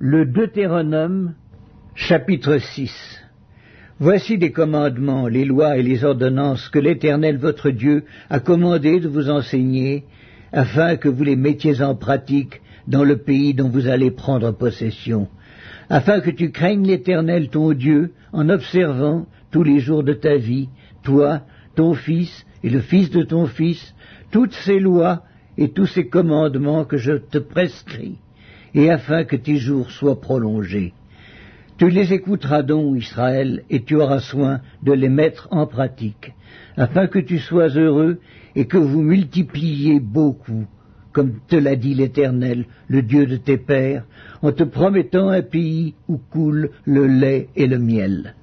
Le Deutéronome, chapitre 6. Voici les commandements, les lois et les ordonnances que l'Éternel votre Dieu a commandé de vous enseigner, afin que vous les mettiez en pratique dans le pays dont vous allez prendre possession, afin que tu craignes l'Éternel ton Dieu en observant tous les jours de ta vie, toi, ton fils et le fils de ton fils, toutes ces lois et tous ces commandements que je te prescris, et afin que tes jours soient prolongés. Tu les écouteras donc, Israël, et tu auras soin de les mettre en pratique, afin que tu sois heureux et que vous multipliez beaucoup, comme te l'a dit l'Éternel, le Dieu de tes pères, en te promettant un pays où coule le lait et le miel.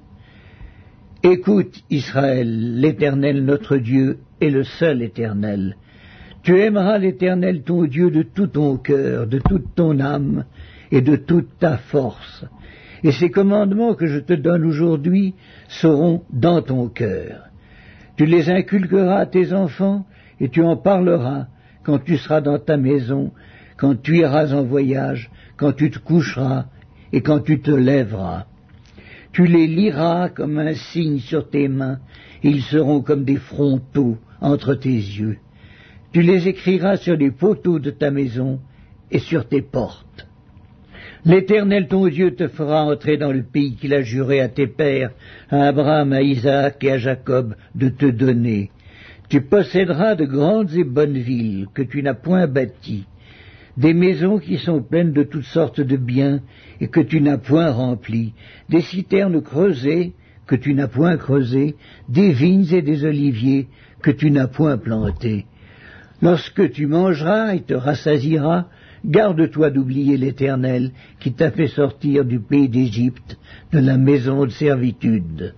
Écoute, Israël, l'Éternel notre Dieu est le seul Éternel. Tu aimeras l'Éternel ton Dieu de tout ton cœur, de toute ton âme et de toute ta force. Et ces commandements que je te donne aujourd'hui seront dans ton cœur. Tu les inculqueras à tes enfants et tu en parleras quand tu seras dans ta maison, quand tu iras en voyage, quand tu te coucheras et quand tu te lèveras. Tu les liras comme un signe sur tes mains, et ils seront comme des frontaux entre tes yeux. Tu les écriras sur les poteaux de ta maison et sur tes portes. L'Éternel ton Dieu te fera entrer dans le pays qu'il a juré à tes pères, à Abraham, à Isaac et à Jacob, de te donner. Tu posséderas de grandes et bonnes villes que tu n'as point bâties, des maisons qui sont pleines de toutes sortes de biens et que tu n'as point remplies, des citernes creusées que tu n'as point creusées, des vignes et des oliviers que tu n'as point plantés. Lorsque tu mangeras et te rassasieras, garde-toi d'oublier l'Éternel qui t'a fait sortir du pays d'Égypte, de la maison de servitude.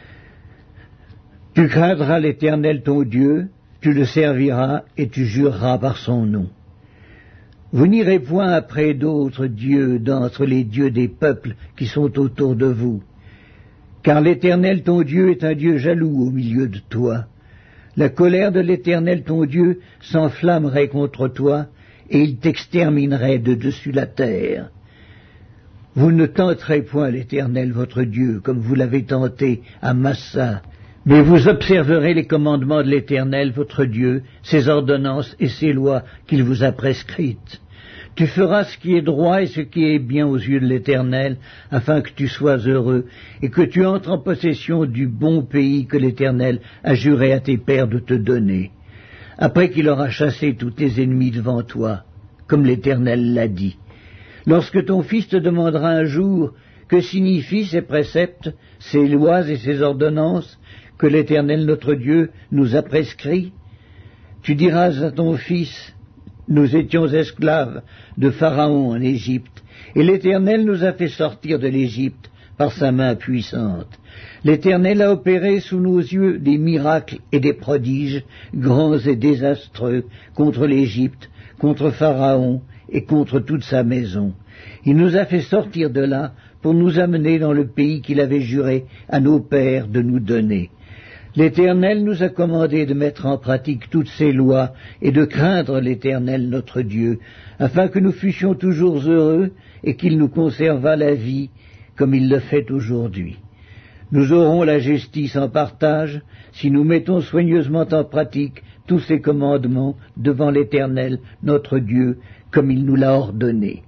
Tu craindras l'Éternel ton Dieu, tu le serviras et tu jureras par son nom. Vous n'irez point après d'autres dieux d'entre les dieux des peuples qui sont autour de vous, car l'Éternel ton Dieu est un Dieu jaloux au milieu de toi. La colère de l'Éternel ton Dieu s'enflammerait contre toi, et il t'exterminerait de dessus la terre. Vous ne tenterez point l'Éternel votre Dieu, comme vous l'avez tenté à Massa, mais vous observerez les commandements de l'Éternel votre Dieu, ses ordonnances et ses lois qu'il vous a prescrites. Tu feras ce qui est droit et ce qui est bien aux yeux de l'Éternel, afin que tu sois heureux, et que tu entres en possession du bon pays que l'Éternel a juré à tes pères de te donner, après qu'il aura chassé tous tes ennemis devant toi, comme l'Éternel l'a dit. Lorsque ton fils te demandera un jour que signifient ces préceptes, ces lois et ces ordonnances que l'Éternel notre Dieu nous a prescrits, tu diras à ton fils: nous étions esclaves de Pharaon en Égypte, et l'Éternel nous a fait sortir de l'Égypte par sa main puissante. L'Éternel a opéré sous nos yeux des miracles et des prodiges, grands et désastreux, contre l'Égypte, contre Pharaon et contre toute sa maison. Il nous a fait sortir de là pour nous amener dans le pays qu'il avait juré à nos pères de nous donner. L'Éternel nous a commandé de mettre en pratique toutes ces lois et de craindre l'Éternel notre Dieu, afin que nous fussions toujours heureux et qu'il nous conservât la vie comme il le fait aujourd'hui. Nous aurons la justice en partage si nous mettons soigneusement en pratique tous ces commandements devant l'Éternel notre Dieu comme il nous l'a ordonné.